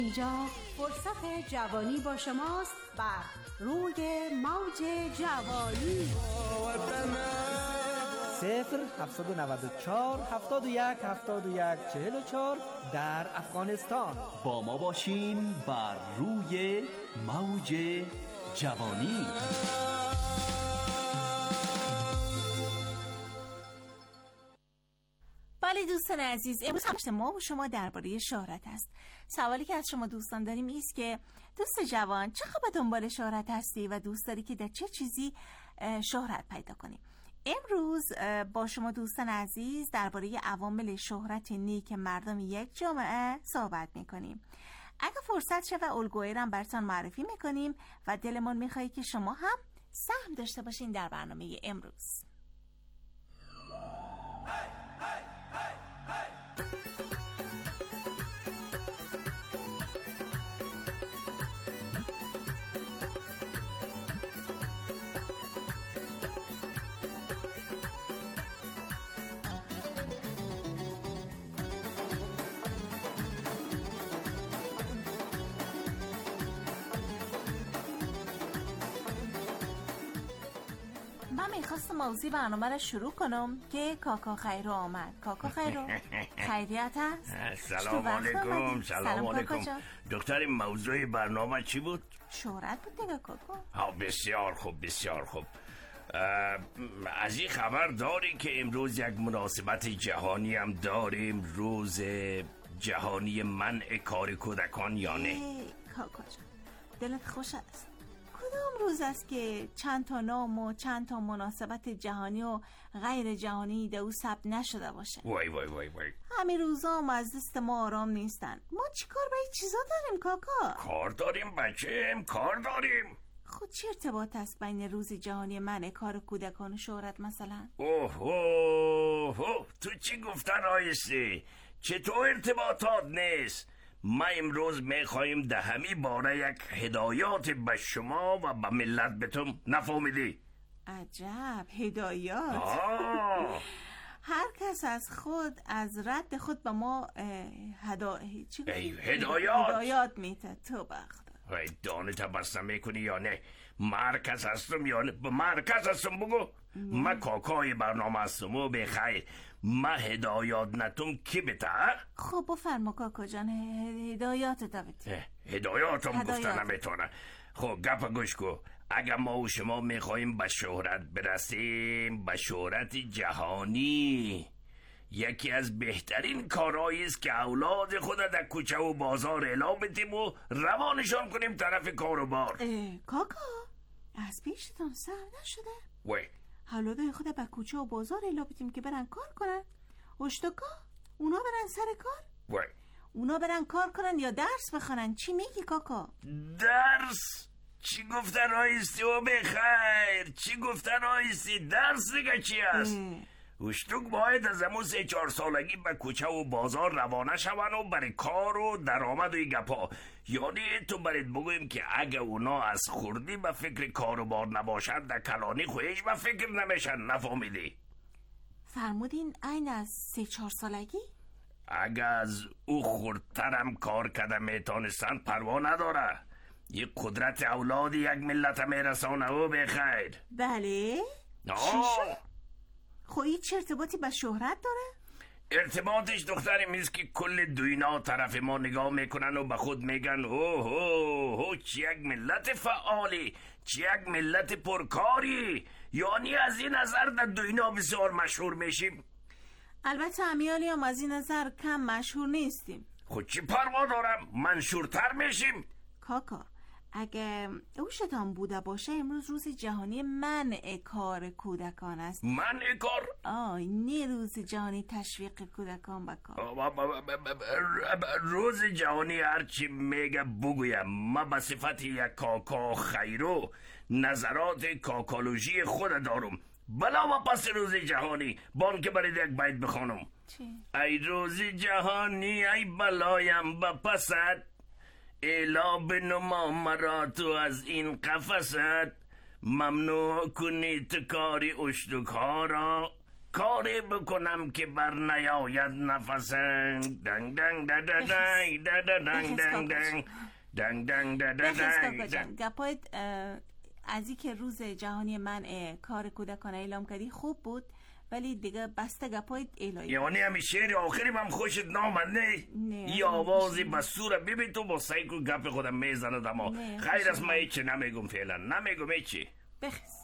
اینجا فرصت جوانی با شماست و روی موج جوانی 0-794-71-71-44 در افغانستان با ما باشین بر روی موج جوانی. بله دوستان عزیز، امروز هم ما و شما درباره شهرت است. سوالی که از شما دوستان داریم ایست که دوست جوان چه خبر دنبال شهرت هستی و دوست داری که در چه چیزی شهرت پیدا کنی؟ امروز با شما دوستان عزیز درباره عوامل شهرت نیک مردم یک جامعه صحبت میکنیم. اگه فرصت شه و الگویی رو براتون معرفی میکنیم و دلمون میخوایی که شما هم سهم داشته باشین در برنامه امروز. من میخواستم موضوع برنامه رو شروع کنم که کاکا خیرو آمد. کاکا خیرو خیریت هست؟ سلام علیکم. سلام علیکم دکتر، موضوع برنامه چی بود؟ شهرت بود دیگه کاکا. ها، بسیار خوب بسیار خوب. از این خبر داری که امروز یک مناسبت جهانی هم داریم، روز جهانی منع کار کودکان یا نه؟ کاکا جان دلت خوش است؟ کدام روز است که چند تا نام و چند تا مناسبت جهانی و غیر جهانی در او ثبت نشده باشه؟ وای وای وای وای، همین روزا هم از دست ما آرام نیستن. ما چی کار به این چیزا داریم کاکا؟ کار داریم بچه، کار داریم. خود چه ارتباط است بین روز جهانی منع کار کودکان و شهرت مثلا؟ اوه تو چی گفتن آیسته؟ چطور ارتباطات نیست؟ ما امروز میخواییم ده همی باره یک هدایات به شما و به ملت بتون. نفهمیدی؟ عجب هدایات. هر کس از خود از رد خود به ما هدایات میته. تو بخدا دانه تبسم میکنی یا نه؟ مرکز هستم یا نه؟ مرکز هستم بگو. ما کاکای برنامه هستم و بخیر. ما هدایات نتوم کی بته؟ خب بفرما کاکا جان، هدایات تا بته. هدایاتم گفتن نمیتونه. خب گپ گوش کو. اگر ما و شما میخواییم به شهرت برسیم، به شهرت جهانی، یکی از بهترین کارهایی است که اولاد خود در کوچه و بازار اعلام بدیم و روانشان کنیم طرف کار و بار. کاکا از پیشتون سر نشده؟ وای، اولاد خود به کوچه و بازار اعلام بدیم که برن کار کنن؟ اشتکا اونا برن سر کار؟ وای، اونا برن کار کنن یا درس بخونن؟ چی میگی کاکا؟ درس؟ چی گفتن آیستی و بخیر؟ چی گفتن آیستی؟ درس دیگه چی هست؟ اشتوک باید از همون 3-4 سالگی به کوچه و بازار روانه شون و برای کار و درآمد و این گپا. یعنی تو برید بگویم که اگه اونا از خوردی به فکر کار و بار نباشند، در کلانی خویش به فکر نمیشن. نفهمیدی؟ فرمودین این از 3-4 سالگی؟ اگه از او خوردترم کار کده میتانستن پروا نداره. یه قدرت اولادی یک ملت میرسانه و بخیر. بله؟ چی شد؟ خویی چه ارتباطی به شهرت داره؟ ارتباطش دختری میز که کل دوینا طرف ما نگاه میکنن و به خود میگن اوه چی یک ملت فعالی، چی یک ملت پرکاری. یعنی از این نظر در دوینا بسیار مشهور میشیم. البته امیالی هم از این نظر کم مشهور نیستیم. خود چی پروا دارم، منشورتر میشیم. کاکا اگه اوشتان بوده باشه امروز روز جهانی منع کار کودکان است. منع کار؟ نه روز جهانی تشویق کودکان به کار. روز جهانی هرچی میگه بگویم. ما به صفت یک کاکا خیرو نظرات کاکالوژی خود دارم. بلا و پس روز جهانی بان که برید یک بیت بخونم. چی؟ ای روز جهانی ای بلایم به پست، الا بنما مرا تو از این قفست، ممنوع کنی تو کاری اشتک ها را، کاری بکنم که بر نیاید نفسم. دنگ دنگ دنگ دنگ دنگ دنگ دنگ دنگ دنگ دنگ. گپایت از این که روز جهانی منع کار کودکان اعلام کردی خوب بود، ولی دیگه بسته گپایت الهی. یعنی همین شعر آخری هم خوشت نامد نه؟ این آوازی بسوره ببین تو با سعی کن گپ خودم میزند، اما خیر از من هیچی نمیگم فعلا، نمیگم هیچی. بخیز.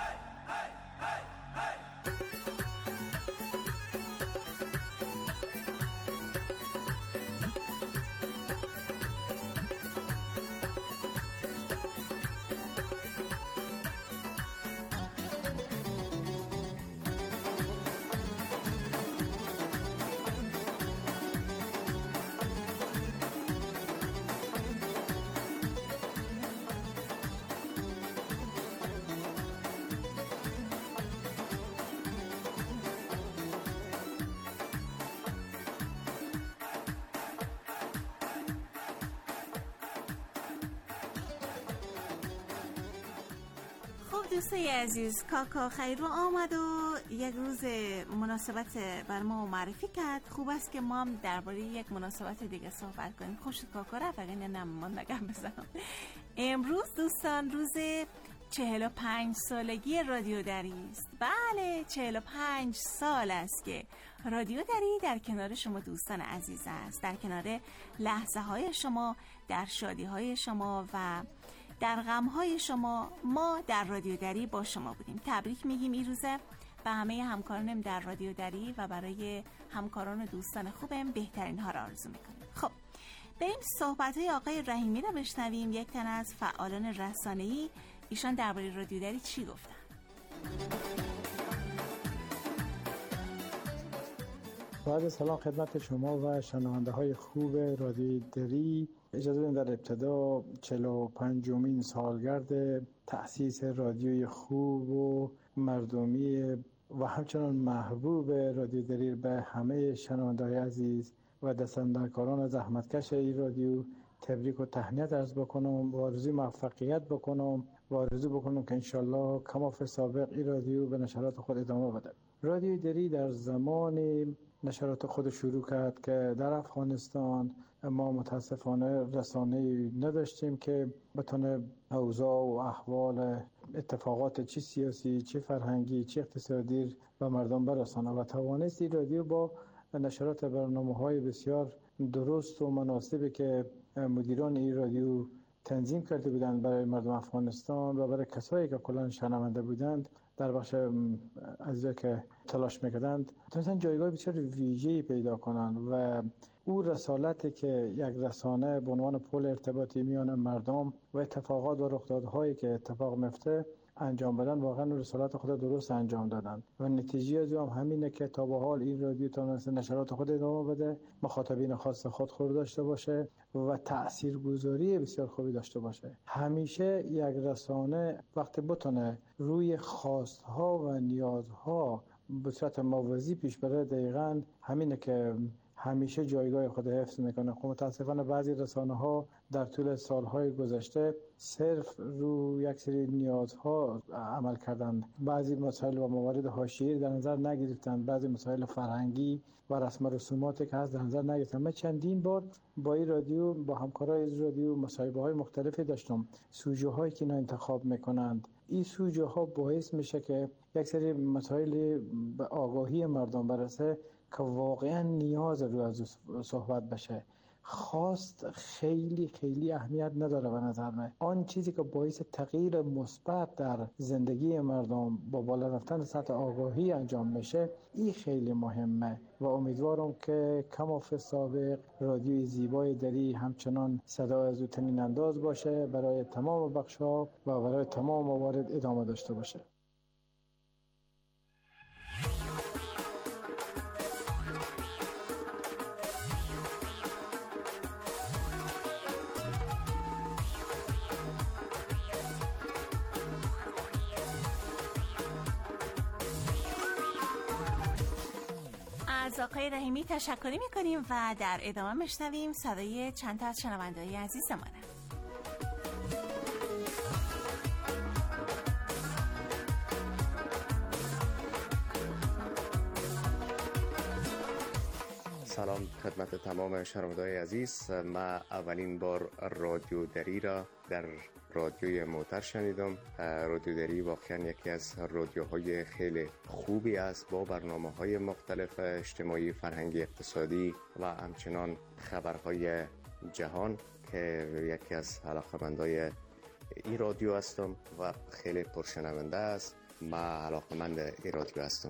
دوستای عزیز، کاکا خیرو آمد و یک روز مناسبت بر ما معرفی کرد. خوب است که ما هم درباره یک مناسبت دیگه صحبت کنیم. خوشت کاکا رفت، اگه نه من نگم بزنم. امروز دوستان روز 45 سالگی رادیو دری است. بله 45 سال است که رادیو دری در کنار شما دوستان عزیز است، در کنار لحظه های شما، در شادی های شما و در غم‌های شما. ما در رادیو دری با شما بودیم. تبریک میگیم این روزه به همه همکارانم در رادیو دری و برای همکاران و دوستان خوبم بهترین ها را آرزو میکنیم. خب بریم صحبت‌های آقای رحیمی را بشنویم، یک تن از فعالان رسانه‌ای. ایشان درباره رادیو دری چی گفتن؟ بعد سلام خدمت شما و شنونده‌های خوب رادیو دری. اجازه بدید در ابتدا 45مین سالگرد تأسیس رادیوی خوب و مردمی و همچنان محبوب رادیو دری به همه شنونده‌های عزیز و دستاندرکاران زحمتکش این رادیو تبریک و تهنیت عرض بکنم و آرزوی موفقیت بکنم و آرزو بکنم که انشالله کماف سابق این رادیو به نشرات خود ادامه بده. رادیو دری در زمان نشرات خود شروع کرد که در افغانستان ما متاسفانه رسانه‌ای نداشتیم که بتونه اوضاع و احوال اتفاقات چی سیاسی، چی فرهنگی، چی اقتصادی و مردم برسانه و توانست این رادیو با نشرات برنامه‌های بسیار درست و مناسبی که مدیران این رادیو تنظیم کرده بودند برای مردم افغانستان و برای کسایی که کلاً شنونده بودند در بخش عزیزا که تلاش میکردند تونستن جایگاه بسیار ویژه‌ای پیدا کنند و او رسالتی که یک رسانه به عنوان پل ارتباطی میان مردم و اتفاقات و رخدادهایی که اتفاق میفته انجام بدن، واقعا رسالت خود درست انجام دادن و نتیجه از اون همینه که تا به حال این رادیو تونسته نشرات خود ادامه بده، مخاطبین خاص خود داشته باشه و تاثیرگذاری بسیار خوبی داشته باشه. همیشه یک رسانه وقتی بتونه روی خواستها و نیازها به صورت موازی پیش بره، دقیقاً همینه که همیشه جایگاه خود حفظ میکنه. خب متاسفانه بعضی رسانه‌ها در طول سالهای گذشته صرف رو یک سری نیازها عمل کردند، بعضی مسائل و موارد حاشیه‌ای در نظر نگرفتند، بعضی مسائل فرهنگی و رسم و رسوماتی که هست در نظر نگرفتند. من چندین بار با این رادیو، با همکارای از رادیو مصاحبه‌های مختلفی داشتم. سوژه‌هایی که انتخاب میکنند، این سوژه‌ها باعث میشه که یک سری مسائل به آگاهی مردم برسه که واقعا نیاز رو از صحبت بشه. خواست خیلی خیلی اهمیت نداره به نظر من. آن چیزی که باعث تغییر مثبت در زندگی مردم با بالا رفتن سطح آگاهی انجام میشه، این خیلی مهمه و امیدوارم که کماف سابق رادیوی زیبای دری همچنان صدا از او طنین انداز باشه، برای تمام بخش‌ها و برای تمام موارد ادامه داشته باشه. از آقای رحیمی تشکری میکنیم و در ادامه میشنویم صدای چند تا از شنونده‌های عزیزمون. سلام خدمت تمام شنونده‌های عزیز. من اولین بار رادیو دری را در رادیوی موتر شنیدم. رادیو دری واقعا یکی از رادیوهای خیلی خوبی است با برنامه‌های مختلف اجتماعی، فرهنگی، اقتصادی و همچنان خبرهای جهان که یکی از علاقه‌مندای این رادیو هستم و خیلی پرشنونده است. من علاقه‌مند این رادیو هستم.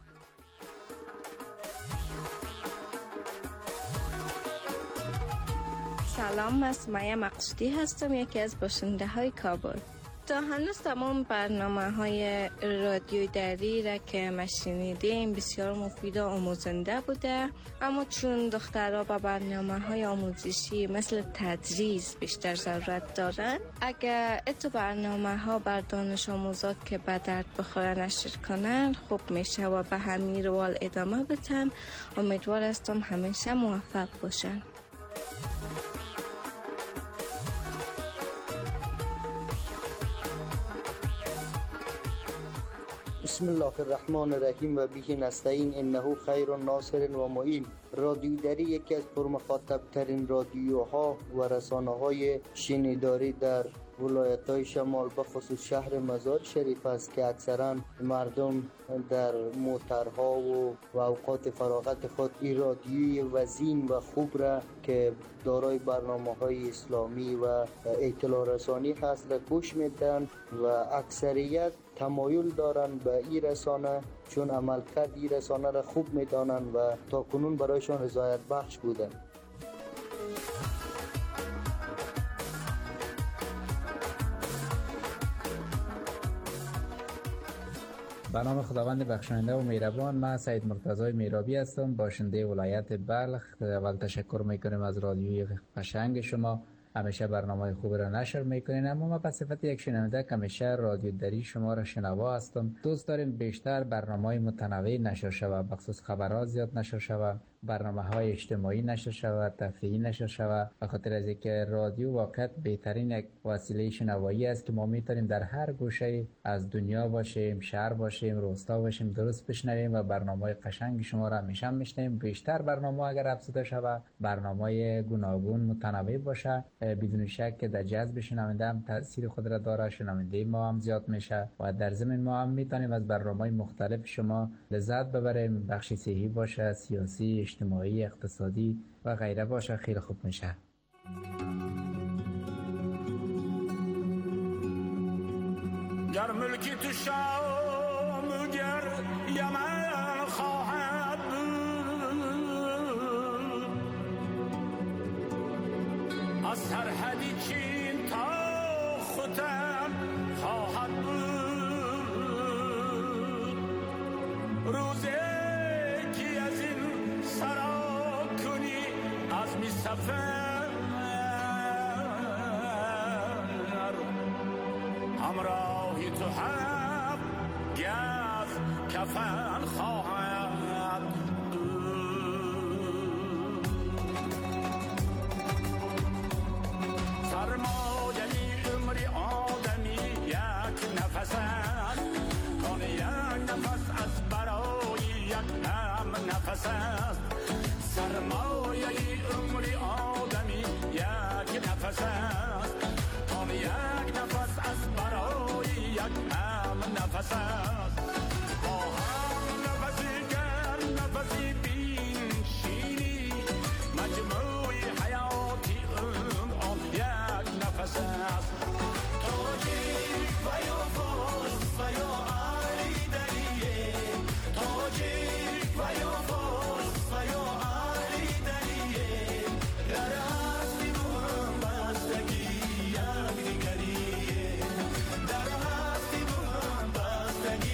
سلام، من سمیه مقصودی هستم، یکی از باشنده های کابل. تا هنوز تمام برنامه-های رادیو دری را که ما شنیدیم بسیار مفید و آموزنده بوده، اما چون دخترها با برنامه‌های آموزشی مثل تدریس بیشتر ضرورت دارن، اگر اتو برنامه‌ها بر دانش آموزات که به درد بخوره نشر کنن خوب میشه و به همین روال ادامه بدن. امیدوار هستم همیشه موفق باشن. بسم الله الرحمن الرحیم و به نستعین انه خیر ناصر و معین. رادیو دری یکی از پرمخاطب ترین رادیوها و رسانه‌های شنیداری در ولایت‌های شمال بخصوص شهر مزار شریف است که اکثرا مردم در موترها و اوقات فراغت خود این رادیوی وزین و خوب را که دارای برنامه‌های اسلامی و اطلاع رسانی هست را گوش میدن و اکثریت تمایل دارن به این رسانه چون عملکرد این رسانه را خوب میدانن و تا کنون برایشان رضایت بخش بوده. به نام خداوند بخشاینده و مهربان، من سید مرتضی میرابی هستم، باشنده ولایت بلخ. اول تشکر میکنیم از رادیوی قشنگ شما، همیشه برنامه خوب را نشر میکنین. اما ما به صفت یک شنونده که همیشه رادیو دری شما را شنوا هستم، دوست داریم بیشتر برنامه متنوع نشر شود، بخصوص خبرها زیاد نشر شود، برنامه‌های اجتماعی نشر شود، تفریحی نشر شود، به خاطر از اینکه رادیو واقعا بهترین یک وسیله شنوایی است که ما میتونیم در هر گوشه از دنیا باشیم، شهر باشیم، روستا باشیم، درست بشنویم و برنامه‌های قشنگ شما را همیشه میشنویم. بیشتر برنامه اگر افزوده شود، برنامه گوناگون متنوع باشه، بدون شک که در جذب شنونده هم تاثیر خود را داره، شنونده ما هم زیاد میشه و در ضمن ما هم میتونیم از برنامه‌های مختلف شما لذت ببریم، بخشی صحی باشه، سیاسی، اجتماعی، اقتصادی و غیره باشه، خیلی خوب میشه. گر ملکی تو شام گر یمن خواهد بود، از سرحدی چین تا ختن خواهد بود. روزی که از این سرا کنی از می سفر، همراهی تو هم گز کفن خواهد بود. سرمایه عمری آدمی یک نفس است، کان یک نفس از برای یک هم نفس است. سرمایه عمری آدمی یک نفس است، کان یک نفس از برای یک هم نفس است. با هم نفسی گر نفسی بین شیری، مجموعی حیاتی آن یک نفس است. تاجیک و یا فارس و یا علی دریه، تاجیک و یا فارس و یا علی دریه، گر هستی و هم بستگی یک دیگریه، در هستی و هم بستگی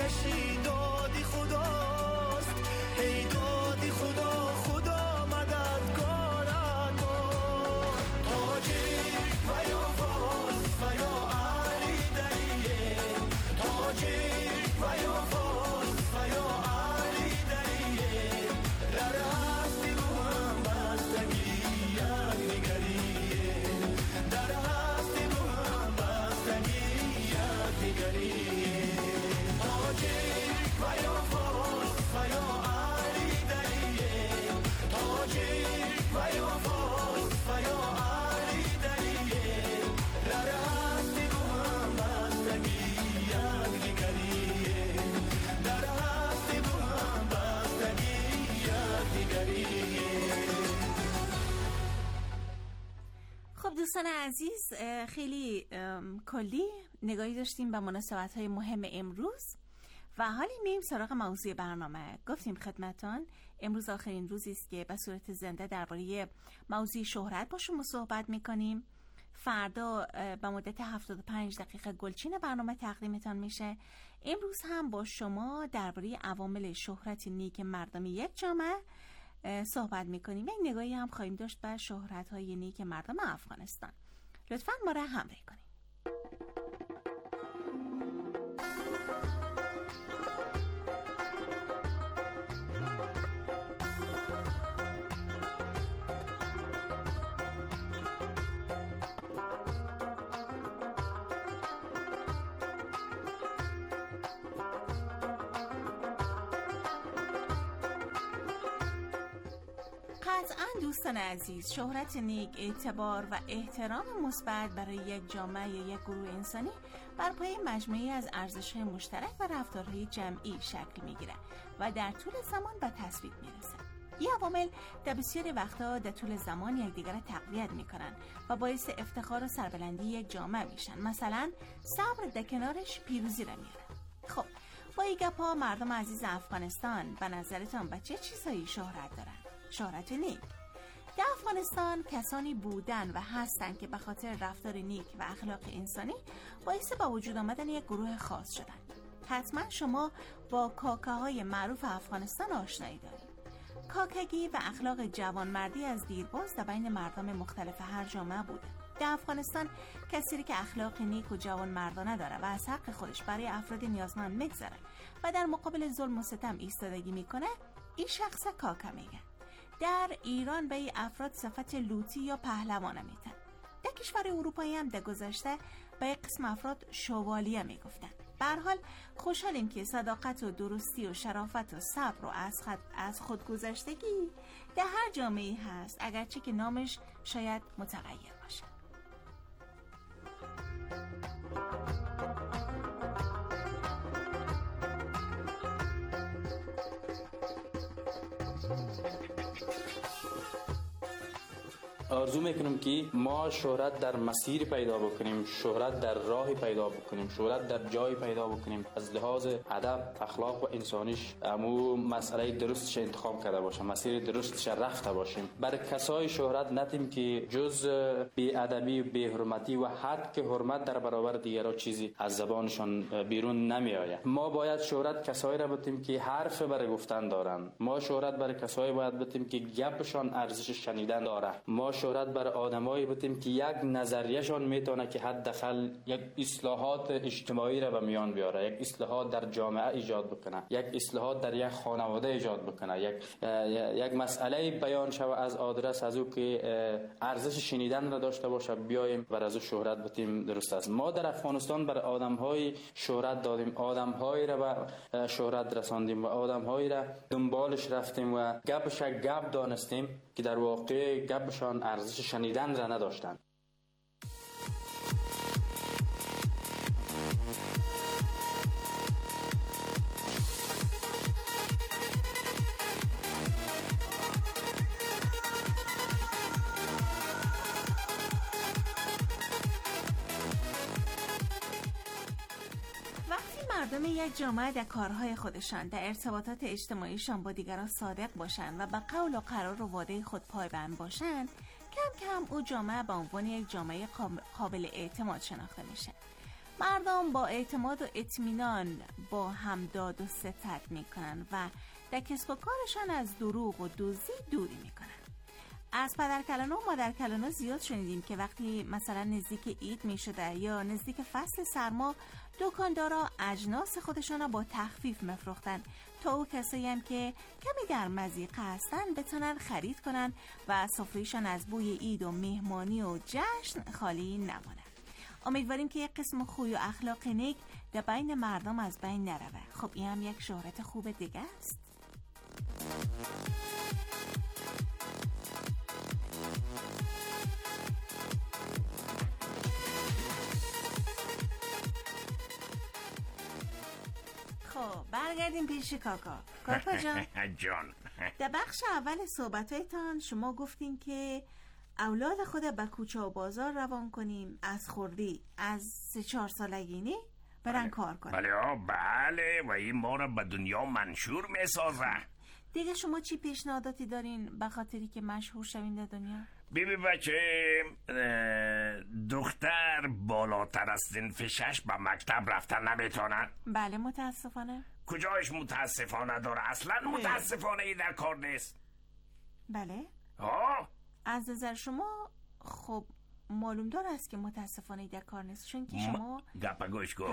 آتشی دادی خداست، ای دادی خدا خدا مددگار کن. تاجیک و یا فارس و یا علی دریه، تاجیک و یا فارس و یا علی دریه، در هستی رو هم بستگی یک نگریه، در هستی رو هم بستگی یک نگریه. تاجیک و یا فارس و یا علی دریه، تاجیک و یا فارس و یا علی دریه، در هستی رو هم بستگی یک نگریه، در هستی رو هم بستگی یک نگریه. خب دوستان عزیز، خیلی کلی نگاهی داشتیم به مناسبت‌های مهم امروز و حالی میریم سراغ موضوع برنامه. گفتیم خدمتان امروز آخرین روزی است که به صورت زنده درباره موضوع شهرت با شما صحبت میکنیم. فردا به مدت 75 دقیقه گلچین برنامه تقدیمتان میشه. امروز هم با شما درباره عوامل شهرت نیک مردم یک جامعه صحبت میکنیم. یک نگاهی هم خواهیم داشت به شهرت‌های نیک مردم افغانستان. لطفاً ما را همراهی کنید. قطعاً دوستان عزیز، شهرت نیک، اعتبار و احترام مثبت برای یک جامعه یا یک گروه انسانی بر پایه مجموعه‌ای از ارزش‌های مشترک و رفتارهای جمعی شکل می‌گیرد و در طول زمان به تصویب می‌رسد. این عوامل در بسیاری وقتها در طول زمان یکدیگر را تقویت می‌کنند و باعث افتخار و سربلندی یک جامعه میشن. مثلا صبر در کنارش پیروزی را میاره. خب با این گپ‌ها مردم عزیز افغانستان به نظرتان به چه چیزهایی شهرت دارند؟ شهرت نیک. در افغانستان کسانی بودن و هستند که به خاطر رفتار نیک و اخلاق انسانی باعث به وجود آمدن یک گروه خاص شدند. حتما شما با کاکه‌های معروف افغانستان آشنایی دارید. کاکگی و اخلاق جوانمردی از دیرباز در بین مردم مختلف هر جامعه بوده. در افغانستان کسی که اخلاق نیک و جوانمردانه داره و از حق خودش برای افراد نیازمند میگذره و در مقابل ظلم و ستم ایستادگی میکنه، این شخص کاکه میگه. در ایران به این افراد صفت لوتی یا پهلوانه میتن. در کشور اروپایی هم در گذشته به یک قسم افراد شوالیه میگفتن. به هر حال خوشحالیم که صداقت و درستی و شرافت و صبر و از خودگذشتگی در هر جامعه‌ای هست، اگرچه که نامش شاید متغیر باشه. آرزو میکنم که ما شهرت در مسیر پیدا بکنیم، شهرت در راه پیدا بکنیم، شهرت در جای پیدا بکنیم، از لحاظ ادب، اخلاق و انسانیش امو مسئله درستش انتخاب کرده باشیم، مسیر درستش رفته باشیم. برای کسای شهرت نتیم که جز بی ادبی و بی حرمتی و حد که حرمت در برابر دیگران چیزی از زبانشان بیرون نمی آید. ما باید شهرت کسایی را بتیم که حرف برای گفتن دارن. ما شهرت برای کسایی باید بتیم که گپشان ارزش شنیدن داره. ما شهرت برای آدمایی بتیم که یک نظریهشان میتونه که حداقل یک اصلاحات اجتماعی را به میان بیاره، یک اصلاحات در جامعه ایجاد بکنه، یک اصلاحات در یک خانواده ایجاد بکنه، یک مسئله بیان شوه از آدرس از او که ارزش شنیدن را داشته باشه، بیایم و از او شهرت بتیم. درست است. ما در افغانستان برای آدم‌های شهرت دادیم، آدم‌هایی را به شهرت رساندیم و آدم‌هایی را دنبالش رفتیم و گپش گپ دانستیم که در واقع گپشان ارزش شنیدن را نداشتند. مردم یک جامعه در کارهای خودشان، در ارتباطات اجتماعیشان با دیگران صادق باشند و به قول و قرار و وعده خود پایبند باشند، کم کم او جامعه به عنوان یک جامعه قابل اعتماد شناخته میشه. مردم با اعتماد و اطمینان با هم داد و ستد میکنن و در کسب و کارشان از دروغ و دزدی دوری میکنن. از پدرکلانا و مادرکلانا زیاد شنیدیم که وقتی مثلا نزدیک عید میشده یا نزدیک فصل سرما دکاندارا اجناس خودشان را با تخفیف میفروختن تا او کسایی هم که کمی در مضیقه هستن بتونن خرید کنن و سفره‌شان از بوی عید و مهمانی و جشن خالی نمانه. امیدواریم که یک قسم خوی و اخلاق نیک در بین مردم از بین نروه. خب این هم یک شهرت خوب دیگه است. خب برگردیم پیش کاکا. کاکا جان جان در بخش اول صحبتایتان شما گفتین که اولاد خود به کوچه و بازار روان کنیم از خردی از 3-4 سالگی برن کار کنن. بله و این ما را به دنیا منشور میسازه. دیگه شما چی پیشنهاداتی دارین به خاطری که مشهور شوین در دنیا؟ بیبی بچه دختر بالاتر از صنف 6 به مکتب رفتن نمیتونن. بله متاسفانه. کجایش متاسفانه داره؟ اصلا متاسفانه ای در کار نیست. بله ها؟ از نظر شما خب معلوم داره است که متاسفانه ای در کار نیست، چون که شما گپگوش گو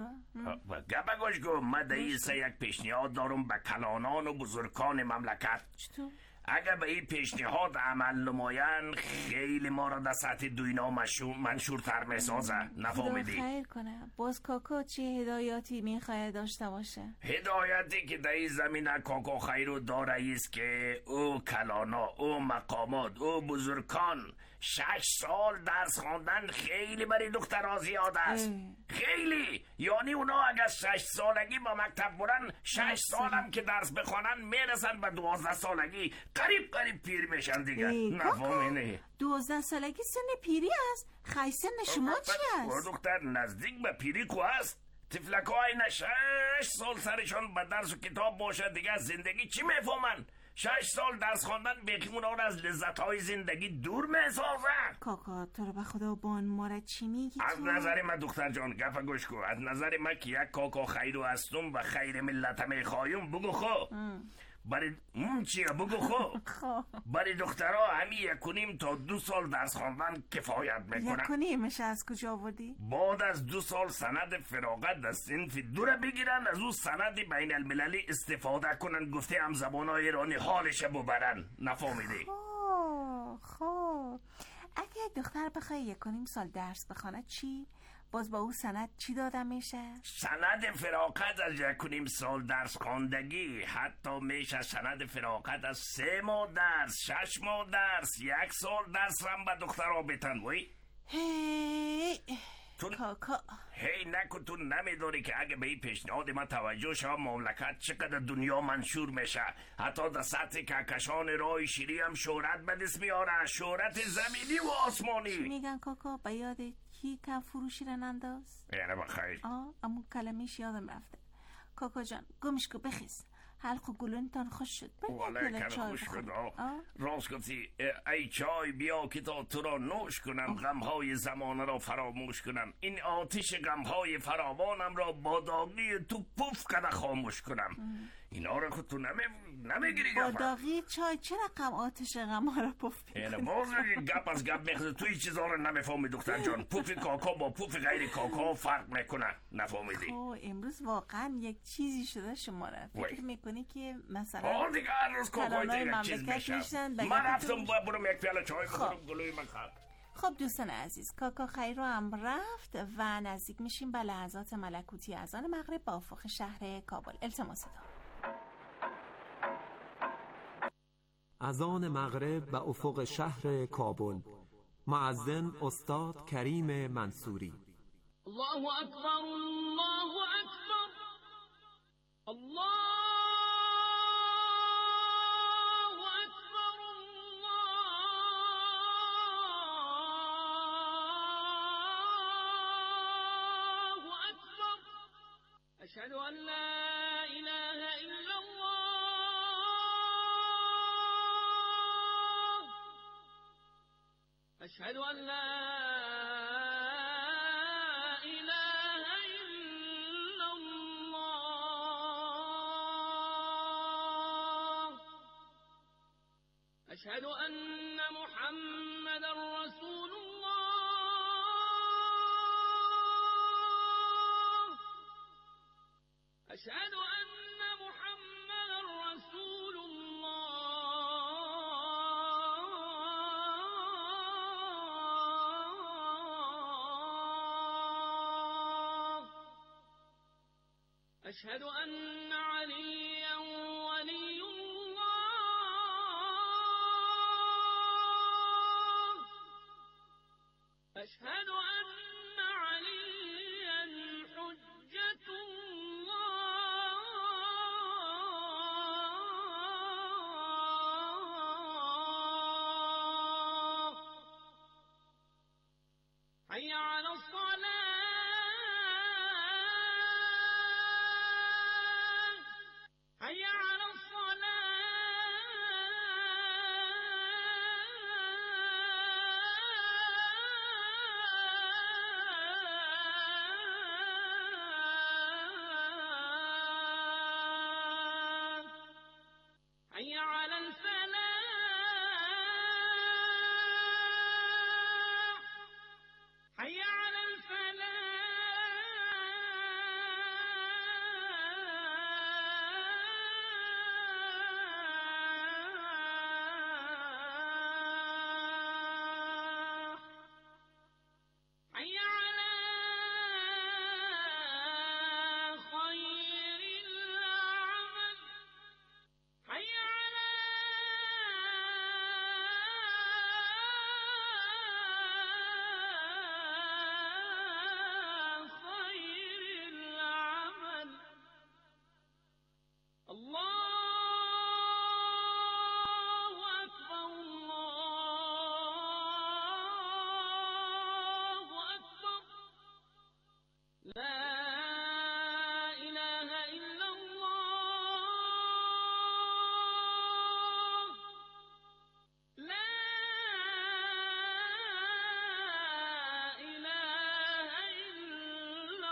تفکر من در یک پیشنهاد دارم به کلانان و بزرگان مملکت. چطور؟ اگر به این پیشنهاد عمل نمایان خیلی ما را در سطح دوینا منشورتر میسازه. نفهمیدی؟ خیر کنه. باز کاکا چه هدایاتی میخواه داشته باشه؟ هدایتی که در این زمینه کاکا خیرو داره ایست که او کلانا، او مقامات، او بزرگان 6 سال درس خواندن خیلی برای دخترها زیاد است. خیلی، یعنی اونا اگر 6 سالگی با مکتب برن 6 سالم که درس بخوانن میرسن به 12 سالگی قریب پیر میشن دیگه. نفهمینه 12 سالگی سن پیری است؟ خیلی سن شما چی است؟ دختر نزدیک به پیری کو است. تفلک های 6 سال سرشان به درس و کتاب باشه دیگه زندگی چی میفهمن؟ 6 سال درس خواندن بیخی اونا را از لذت‌های زندگی دور میسازه. کاکا تو رو به خدا بان ما چی میگی تو؟ از نظر من دختر جان گفت گوش کن. از نظر من که یک کاکا خیرو هستم و خیر ملت میخوایم بگو خو برای چیه بگو خو برای دخترها همین 1.5 تا 2 سال درس خواندن کفایت میکنن. 1.5 از کجا آوردی؟ بعد از 2 سال سند فراغت در صنف 2 را بگیرن، از اون سند بین المللی استفاده کنن، گفته هم زبانهای ایرانی حالش ببرن. نفهمیدی؟ خب اگه دختر بخواه 1.5 سال درس بخونه چی؟ باز با او سند چی داده میشه؟ سند فراغت از 1.5 سال درس خواندگی حتی میشه سند فراغت از 3 ماه درس، 6 ماه درس، 1 سال درس هم به دخترها بتن. وی کاکا نکن تو نمیداری که اگه به این پیشنهاد من توجه شد مملکت چقدر دنیا منشور میشه. حتی در سطح کهکشان راه شیری هم شهرت به دست میاره، شهرت زمینی و آسمانی. چی میگن کاکا؟ به یاد کی کم فروشی رن انداز؟ یعنی بخیر اما کلمهش یادم رفته. کاکا جان گمش کو بخیز، حلق و گلونتان خوش شد. والله خوش شد. راست گفتی. ای چای بیا که تا تو را نوش کنم، غمهای زمانه را فراموش کنم، این آتش غمهای فراوانم را با داغی تو پف کده خاموش کنم. اینا را خود تو نمیگیری با داغی چای چه رقم آتش غم ها را پف کنم؟ یعنی بازه گپ از گپ میخواد. تو این چیزا را نمیفهمی دختر جان. پف کاکا با پف غیر کاکا فرق میکنه. نفهمیدی؟ امروز واقعا یک چیزی شده شما را فکر میکنی که مثلا دیگه هر روز کاکای دیگه چیز میشم. من رفتم برم یک پیاله چای بخورم گلوی من خواهد. خب دوستان عزیز، کاکا خیرو هم رفت و نزدیک میشیم به لحظات ملکوتی اذان مغرب با افق شهر کابل. التماس اذان مغرب به افق شهر کابل. مؤذن استاد کریم منصوری. الله اکبر، الله اکبر، الله اکبر، الله اکبر. اشهد ان لا اله الا الله، اشهد ان لا اله أشهد أن محمد رسول الله. أشهد أن محمد رسول الله. أشهد أن عليا ولي الله. أشهد أن عليا حجة الله. حي على الصلاة. حي على الصلاة. حي على الفلاح. حي على الفلاح. حي على خير العمل. حي على خير العمل. الله أكبر. الله أكبر. لا إله إلا الله. لا إله إلا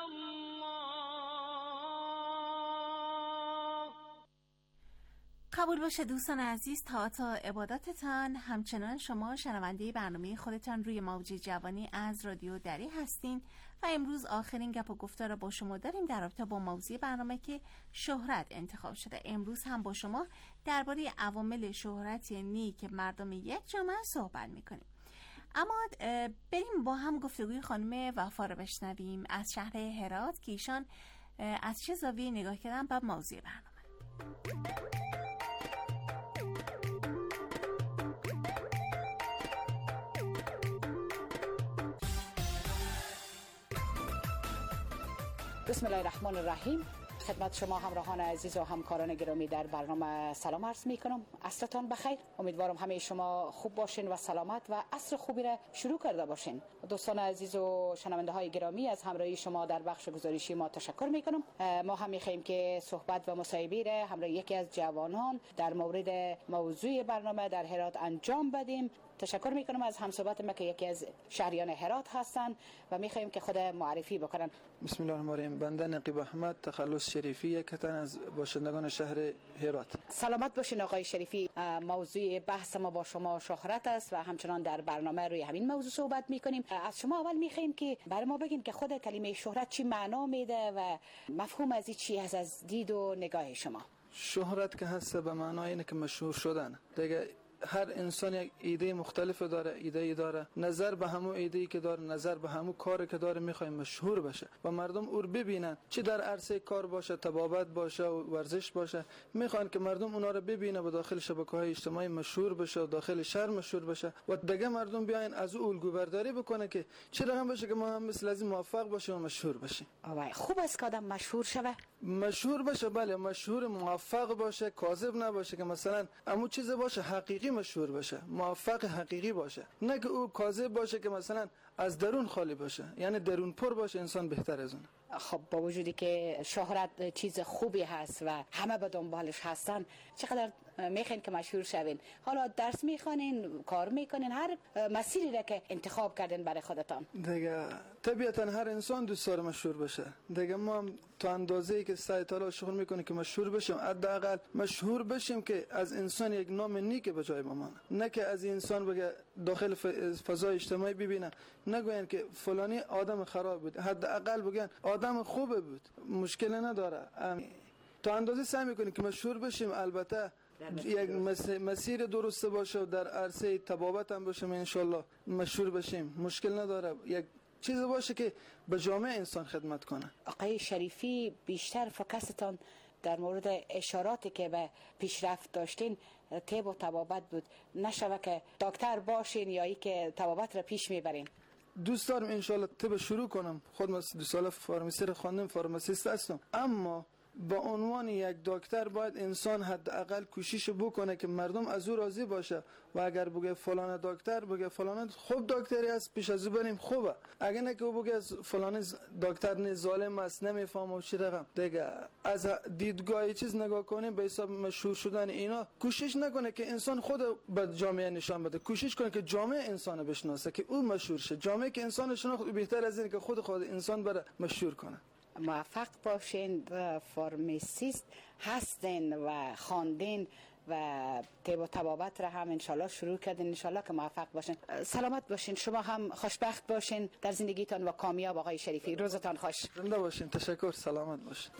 الله. قبول باشه دوستان عزیز، تا عباداتتان. همچنان شما شنونده برنامه خودتان روی موج جوانی از رادیو دری هستین و امروز آخرین گپ و گفتار را با شما داریم در رابطه با موضوع برنامه که شهرت انتخاب شده. امروز هم با شما درباره عوامل شهرت نیک مردم یک جامعه صحبت میکنیم. اما بریم با هم گفتگوی خانم وفا رو بشنویم از شهر هرات که ایشان از چه زاویه نگاه کردن به موضوع برنامه. بسم الله الرحمن الرحیم. خدمت شما همراهان عزیز و همکاران گرامی در برنامه سلام عرض می کنم. عصرتان بخیر. امیدوارم همه شما خوب باشین و سلامت و عصر خوبی را شروع کرده باشین. دوستان عزیز و شنونده های گرامی، از همراهی شما در بخش گزارشی ما تشکر می کنم. ما هم می‌خواهیم که صحبت و مصاحبه را همراه یکی از جوانان در مورد موضوع برنامه در هرات انجام بدیم. تشکر میکنم از همصحبت ما که یکی از شهریان هرات هستند و میخواهیم که خود معرفی بکنن. بسم الله الرحمن الرحیم. بنده نقیب احمد تخلص شریفی، یک تن از باشندگان شهر هرات. سلامت باشین آقای شریفی. موضوع بحث ما با شما شهرت است و همچنان در برنامه روی همین موضوع صحبت میکنیم. از شما اول میخواهیم که برای ما بگین که خود کلمه شهرت چی معنا میده و مفهوم از این چی هست از دید و نگاه شما. شهرت که هست به معنای اینه که مشهور شدن. دیگه هر انسان یک ایده مختلف داره، ایده داره، نظر به همون ایده که داره، نظر به همون کاری که داره میخوایم مشهور بشه و مردم او رو ببینن، چه در عرصه کار باشه، طبابت باشه و ورزش باشه، میخوان که مردم اونا رو ببینه و داخل شبکه‌های اجتماعی مشهور بشه و داخل شهر مشهور بشه و دیگه مردم بیاین از او الگو برداری بکنه که چه رقم بشه که ما هم مثل از این موفق باشیم و مشهور بشیم. خوب است که آدم مشهور شوه. مشهور بشه، بله، مشهور موفق باشه، کاذب نباشه که مثلا عمو چیز باشه حقیقی مشهور باشه، موفق حقیقی باشه، نه که او کاذب باشه که مثلا از درون خالی باشه، یعنی درون پر باشه انسان بهتر از اون. خب با وجودی که شهرت چیز خوبی هست و همه به دنبالش هستن، چقدر میخواین که مشهور شوین؟ حالا درس میخوانین، کار میکنین، هر مسیری را که انتخاب کردین برای خودتان. دیگه طبیعتا هر انسان دوست داره مشهور بشه. دیگه ما هم تا اندازه‌ای که سعی تلاش شغل میکنیم که مشهور بشیم، حداقل مشهور بشیم که از انسان یک نام نیک به جای بمانه، نه که از انسان بگه داخل فضای اجتماعی ببینه نگوین که فلانی آدم خراب بود، حداقل بگن آدم خوبه بود، مشکلی نداره. تا اندازه سعی میکنیم که مشهور بشیم. البته یک مسیر درسته باشه و در عرصه طبابت هم باشیم، انشالله مشهور بشیم، مشکل نداره. یک چیز باشه که به جامعه انسان خدمت کنه. آقای شریفی، بیشتر فوکستان در مورد اشاراتی که به پیشرفت داشتین طب و طبابت بود، نشوه که دکتر باشین یا ای که طبابت را پیش میبرین؟ دوست دارم انشالله طب شروع کنم. خودم 2 سال فارمسی رو خواندم، فارماسیست هستم، اما با عنوان یک دکتر باید انسان حداقل کوشش بکنه که مردم از او راضی باشه و اگر بگه فلان دکتر، بگه فلان خوب دکتری است، پیش از او بریم خوبه. اگر نه که او بگه فلان دکتر نه ظالم است، نمیفهمه چی رقم. دیگه از دیدگاه چیز نگاه کنیم به حساب مشهور شدن اینا، کوشش نکنه که انسان خود به جامعه نشان بده، کوشش کنه که جامعه انسان بشناسه که او مشهور شه. جامعه که انسان شناخت بهتر از این که خود انسان بره مشهور کنه. موفق باشین. فارماسیست هستین و خواندین و طب و طبابت را هم انشالله شروع کردین، انشالله که موفق باشین. سلامت باشین، شما هم خوشبخت باشین در زندگیتان و کامیاب. آقای شریفی، روزتان خوش. زنده باشین. تشکر. سلامت باشین.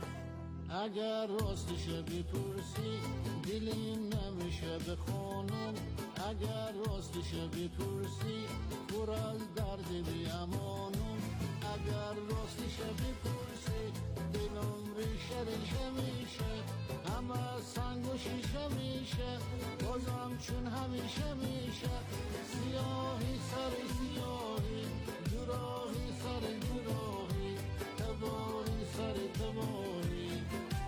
اگر راستش بپرسی دلیم نمیشه بخونم، اگر راستش بپرسی پر از درد بیامانم، اگر راستش بپرسی دلم ریشه میشه، همه سنگ و شیشه میشه، بازم چون همیشه میشه، سیاهی سر سیاهی، دوراهی سر دوراهی، تباهی سر تباهی،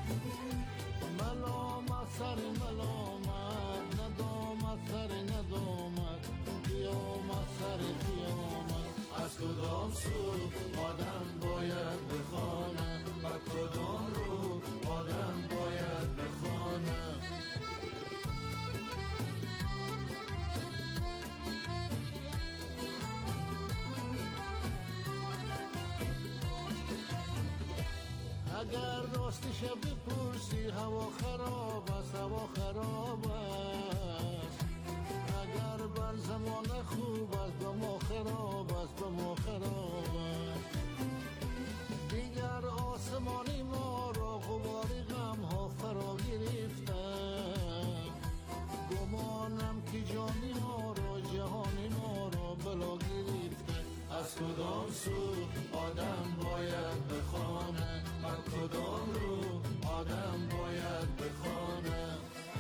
ملامت سر ملامت، ندامت سر ندامت، قیامت سر قیامت. از کدام سو آدم باید بخوانه، و کدام رو آدم باید بخوانه. اگر راستش بپرسی هوا خراب است، هوا خراب است، اگر بر زمان خوب است به ما خراب است، به ما خراب است. دیگر آسمانی ما را غباری غم ها فرا گرفتن، گمانم که جانی ما را جهانی ما را بلا گرفتن. از کدام سو آدم باید بخوانه، و کدام رو آدم باید بخوانه.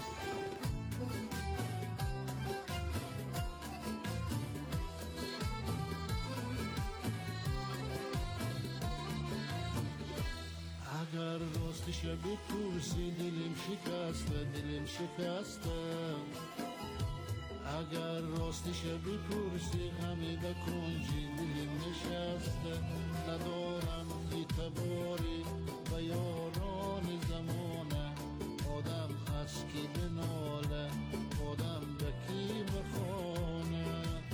اگر راستش بپرسی دلیم شکسته، دلیم شکسته، اگر راستش بپرسی همی به کنجی دلیم نشسته، ندارم اعتباری به یاران زمانه، آدم هست که بناله، آدم به کی بخوانه.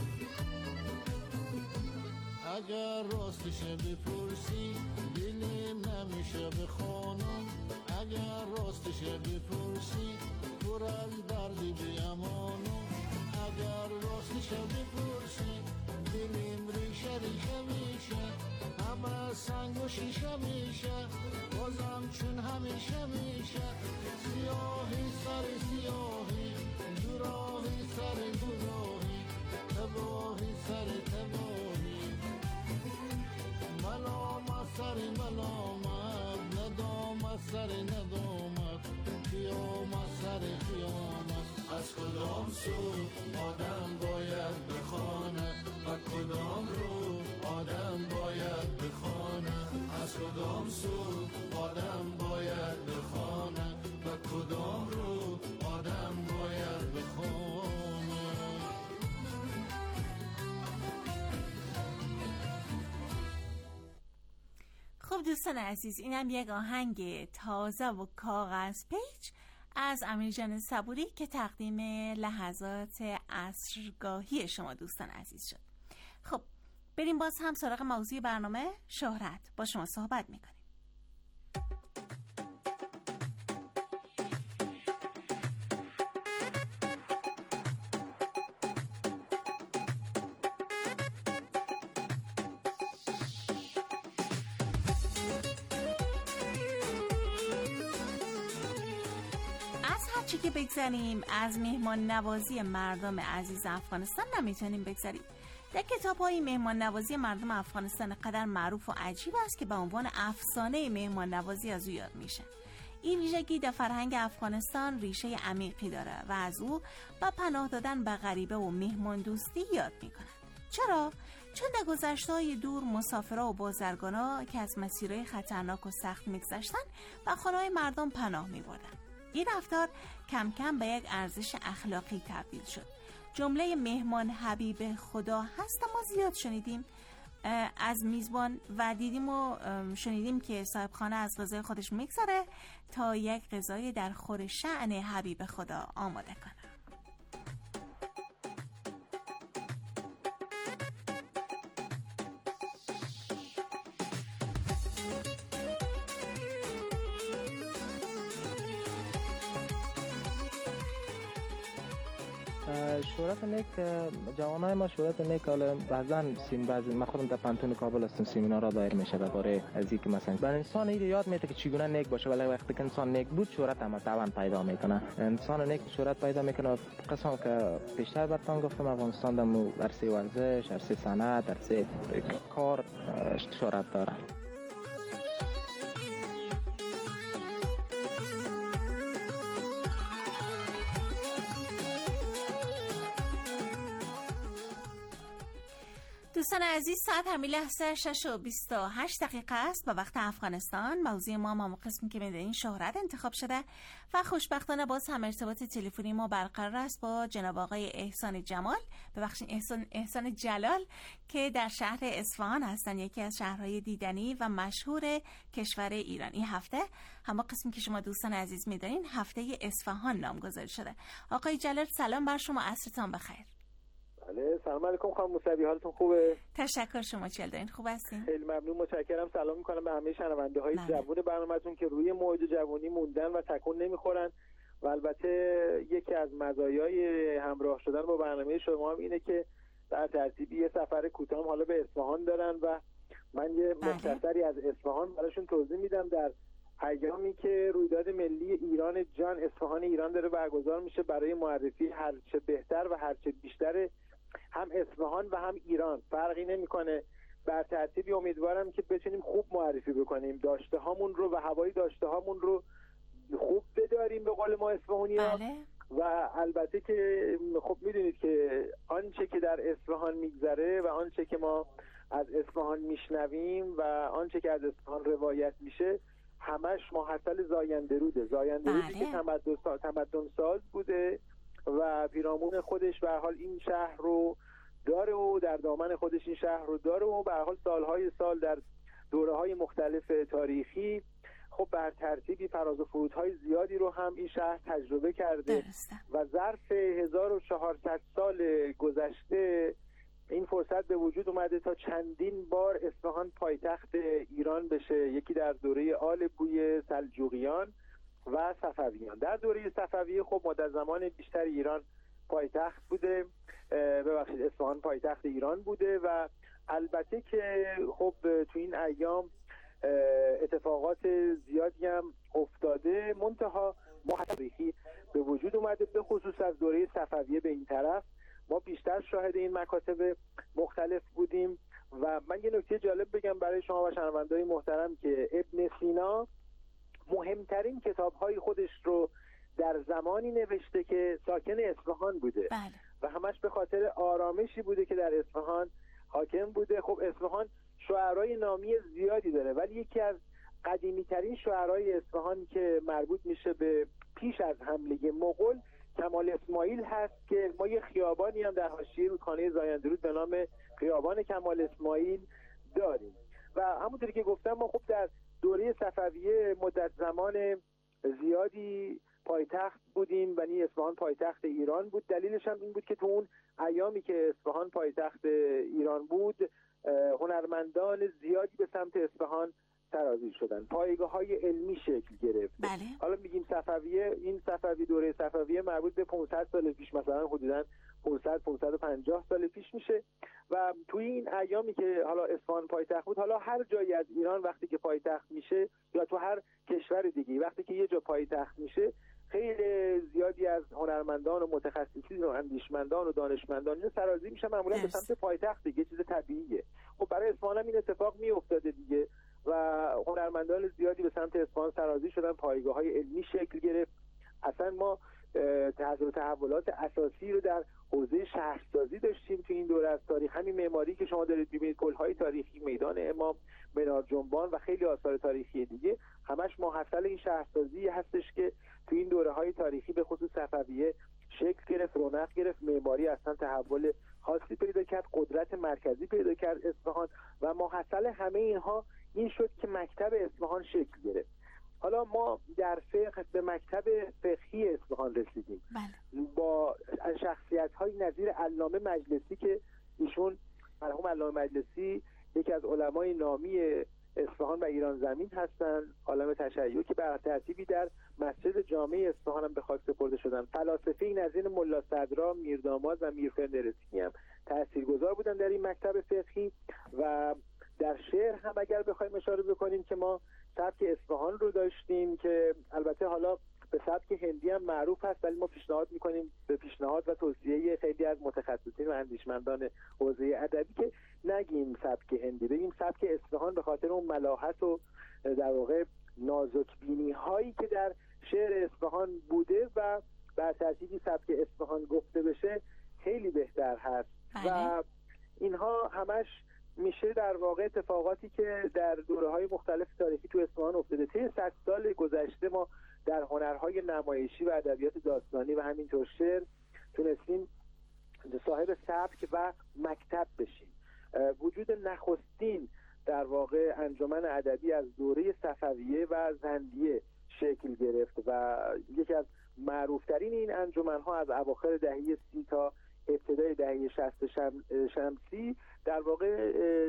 اگر راستش بپرسی دلیم نمیشه بخوانم، اگر راستش بپرسی پر از درد بیامانم، اگر راستش بپرسی دلیم ریشه ریشه میشه، همه سنگ و شیشه میشه، بازم چون همیشه میشه، سیاهی سر سیاهی، دوراهی سر دوراهی، تباهی سر تباهی، ملامت سر ملامت، ندامت سر ندامت، قیامت سر قیامت. از کدام سو آدم باید بخوانه، و کدام رو آدم باید بخوانه. از کدام سو آدم باید بخوانه، و کدام رو آدم باید بخوانه. خب دوستان عزیز، اینم یک آهنگ تازه و کاغذ پیچ از امیرجان صبوری که تقدیم لحظات عصرگاهی شما دوستان عزیز شد. خب بریم باز هم سراغ موضوع برنامه. شهرت، با شما صحبت میکنیم. که بگذاریم از مهمان نوازی مردم عزیز افغانستان نمیتونیم بگذاریم. در کتاب های مهمان نوازی مردم افغانستان قدر معروف و عجیب است که به عنوان افسانه مهمان نوازی از او یاد میشه. این ویژگی در فرهنگ افغانستان ریشه عمیقی داره و از او با پناه دادن به غریبه و مهمان دوستی یاد میکنن. چرا؟ چون در گذشته‌های دور مسافرها و بازرگانا که از مسیرهای خطرناک و سخت میگذشتن و خانه‌های مردم پناه میبردن. این رفتار کم کم به یک ارزش اخلاقی تبدیل شد. جمله مهمان حبیب خدا هست ما زیاد شنیدیم از میزبان و دیدیم و شنیدیم که صاحب خانه از غذای خودش میگذره تا یک غذای در خور شأن حبیب خدا آماده کنه. شهرت نیک جوانای ما شهرت نیک حالا بعضی من خودم در پانتون کابل هستم، سیمینارها دایر میشه درباره از اینکه مثلا بر انسان این یاد میده که چگونه نیک باشه، ولی وقتی که انسان نیک بود شهرت هم طبعا پیدا میکنه. انسان نیک شهرت پیدا میکنه. قسم که پیشتر براتون گفتم افغانستان در عرصه ورزش، عرصه صنعت، عرصه کار شهرت داره. دوستان عزیز، ساعت همین لحظه 6:28 است با وقت افغانستان. موضوع ما قسمی که میدونین شهرت انتخاب شده و خوشبختانه باز هم ارتباط تلفنی ما برقرار است با جناب آقای احسان جمال، ببخشید احسان جلال که در شهر اصفهان هستن، یکی از شهرهای دیدنی و مشهور کشور ایران. این هفته همه قسمی که شما دوستان عزیز میدونین هفته اصفهان نامگذاری شده. آقای جلال سلام بر شما، عصرتان بخیر. بله سلام علیکم خانم موسوی، حالتون خوبه؟ تشکر، شما چه دارین؟ خوب هستین؟ خیلی ممنون، متشکرم. سلام میکنم به همه شنونده های جوون برنامه‌تون که روی موج جوانی موندن و تکون نمیخورن و البته یکی از مزایای همراه شدن با برنامه شما هم اینه که در ترتیبی یه سفر کوتاه حالا به اصفهان دارن و من یه مختصری از اصفهان براشون توضیح میدم. در ایامی که رویداد ملی ایران جان اصفهان ایران داره برگزار میشه برای معرفی هرچه بهتر و هرچه بیشتر هم اصفهان و هم ایران، فرقی نمیکنه. بر ترتیبی امیدوارم که بتونیم خوب معرفی بکنیم داشته هامون رو و هوای داشته هامون رو خوب بداریم به قول ما اصفهانی‌ها. و البته که خب میدونید که آنچه که در اصفهان میگذره و آنچه که ما از اصفهان میشنویم و آنچه که از اصفهان روایت میشه همش محصل زایندروده. زایندرودی که تمدن ساز بوده و پیرامون خودش به هر حال این شهر رو داره و در دامن خودش این شهر رو داره و به هر حال سالهای سال در دوره‌های مختلف تاریخی خب بر ترتیبی فراز و فرودهای زیادی رو هم این شهر تجربه کرده و ظرف 1400 سال گذشته این فرصت به وجود اومده تا چندین بار اصفهان پایتخت ایران بشه. یکی در دوره آل بویه سلجوقیان و صفویان. در دوره صفویه خب مدت زمان بیشتر ایران پایتخت بوده، ببخشید اصفهان پایتخت ایران بوده و البته که خب تو این ایام اتفاقات زیادی هم افتاده، منتها تاریخی به وجود اومده، به خصوص از دوره صفویه به این طرف ما بیشتر شاهد این مکاتب مختلف بودیم. و من یه نکته جالب بگم برای شما و شنونده‌های محترم که ابن سینا مهمترین کتاب‌های خودش رو در زمانی نوشته که ساکن اصفهان بوده و همش به خاطر آرامشی بوده که در اصفهان حاکم بوده. خب اصفهان شعرای نامی زیادی داره ولی یکی از قدیمی‌ترین شعرای اصفهان که مربوط میشه به پیش از حمله مغول کمال اسماعیل هست که ما یه خیابانی هم در حاشیه رودخانه زایندرود به نام خیابان کمال اسماعیل داریم. و همونطوری که گفتم ما خب در دوره صفویه مدت زمان زیادی پایتخت بودیم و اصفهان پایتخت ایران بود. دلیلش هم این بود که تو اون ایامی که اصفهان پایتخت ایران بود هنرمندان زیادی به سمت اصفهان سرازیر شدن، پایگاه‌های علمی شکل گرفت. حالا میگیم صفویه، این صفوی دوره صفویه مربوط به 500 سال پیش، مثلا حدوداً 550 سال پیش میشه و توی این ایامی که حالا اصفهان پایتخت بود، حالا هر جایی از ایران وقتی که پایتخت میشه یا تو هر کشور دیگه وقتی که یه جا پایتخت میشه، خیلی زیادی از هنرمندان و متخصصین و اندیشمندان و دانشمندان اینا سرازیر میشن معمولا به سمت پایتخت دیگه، چیز طبیعیه. خب برای اصفهان هم این اتفاق میافتاده دیگه و هنرمندان زیادی به سمت اصفهان سرازیر شدن، پایگاه‌های علمی شکل گرفت. اصلا ما تحولات اساسی رو در حوزه شهرسازی داشتیم تو این دوره از تاریخ. همین معماری که شما دارید می‌بینید، پل‌های تاریخی، میدان امام، منار جنبان و خیلی آثار تاریخی دیگه، همش ماحصل این شهرسازی هستش که تو این دوره‌های تاریخی به خصوص صفویه شکل گرفت، رونق گرفت، معماری اصلا تحول خاصی پیدا کرد، قدرت مرکزی پیدا کرد اصفهان و ماحصل همه اینها این شد که مکتب اصفهان شکل گرفت. حالا ما در فقه به مکتب فقهی اصفهان رسیدیم با شخصیت‌های نظیر علامه مجلسی که ایشون مرحوم علامه مجلسی یکی از علمای نامی اصفهان و ایران زمین هستند، عالم تشیع که بر ترتیبی در مسجد جامع اصفهان هم به خاک سپرده شدن. فلاسفه‌ای نظیر ملا صدرا، میرداماد و میرفندرسی هم تاثیرگذار بودن در این مکتب فقهی. و در شعر هم اگر بخوایم اشاره بکنیم که ما سبک اصفهان رو داشتیم که البته حالا به سبک هندی هم معروف هست، ولی ما پیشنهاد میکنیم به پیشنهاد و توصیه خیلی از متخصصین و اندیشمندان حوزه ادبی که نگیم سبک هندی، بگیم سبک اصفهان، به خاطر اون ملاحت و در واقع نازکبینی هایی که در شعر اصفهان بوده و بر ترتیبی سبک اصفهان گفته بشه خیلی بهتر هست. و اینها همش میشه در واقع اتفاقاتی که در دوره‌های مختلف تاریخی تو اصفهان افتاده. طی 100 سال گذشته ما در هنرهای نمایشی و ادبیات داستانی و همینطور شعر تونستیم صاحب سبک و مکتب بشیم. وجود نخستین در واقع انجمن ادبی از دوره صفویه و زندیه شکل گرفت و یکی از معروفترین این انجمن‌ها از اواخر دهه 30 تا ابتدای دهه 60 شمسی در واقع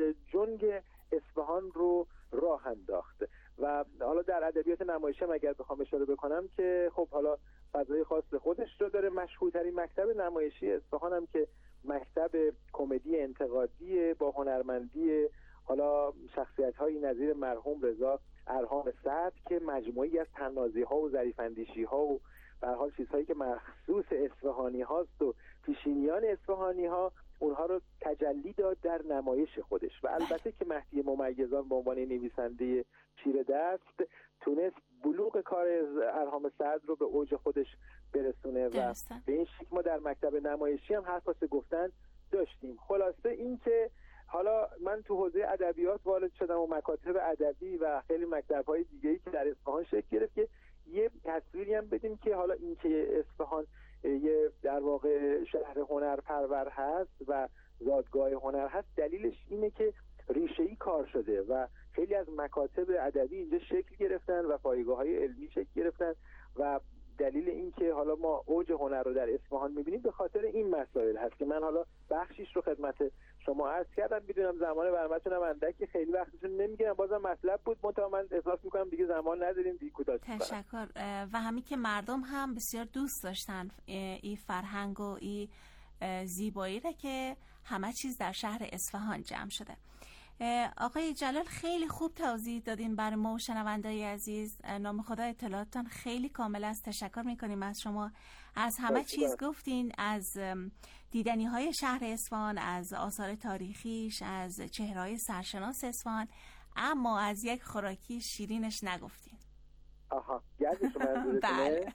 جنگ اصفهان رو راه انداخت. و حالا در ادبیات نمایشی هم اگر بخوام اشاره بکنم که خب حالا فضای خاص خودش رو داره. مشهورترین مکتب نمایشی اصفهان هم که مکتب کمدی انتقادی با هنرمندی حالا شخصیت‌های نظیر مرحوم رضا ارهام سعد که مجموعی از طنازی‌ها و ظریف‌اندیشی‌ها و به هر حال چیزهایی که مخصوص اصفهانی هاست و پیشینیان اصفهانی ها اونها رو تجلی داد در نمایش خودش. و البته که مهدی ممیزان به عنوان نویسنده چیره دست تونست بلوغ کار ارهام سعد رو به اوج خودش برسونه و به این شکل ما در مکتب نمایشی هم هر پاس گفتن داشتیم. خلاصه این که حالا من تو حوزه ادبیات وارد شدم و مکاتب ادبی و خیلی مکتب‌های دیگه‌ای که در اصفهان شکل گرفت که یه تصویری هم بدیم که حالا این که اصفهان یه در واقع شهر هنرپرور هست و زادگاه هنر هست، دلیلش اینه که ریشه‌ای کار شده و خیلی از مکاتب ادبی اینجا شکل گرفتن و پایگاه‌های علمی شکل گرفتن و دلیل این که حالا ما اوج هنر رو در اصفهان می‌بینیم به خاطر این مسائل هست که من حالا بخشیش رو خدمت شما عرض کردم. میدونم زمان برنامه‌تون هم اندکه، خیلی وقتتون نمیگیرم، بازم مطلب بود، منتها من احساس می‌کنم دیگه زمان نداریم، دیگه کوتاه تشکر. و همین که مردم هم بسیار دوست داشتن این فرهنگ و این زیبایی را که همه چیز در شهر اصفهان جمع شده. آقای جلال خیلی خوب توضیح دادین برای ما و شنونده‌های عزیز. نام خدا اطلاعاتتان خیلی کامل است. تشکر میکنیم از شما. از همه چیز گفتین، از دیدنی‌های شهر اصفهان، از آثار تاریخیش، از چهره‌های سرشناس اصفهان، اما از یک خوراکی شیرینش نگفتین. آها، گزش منظورتونه؟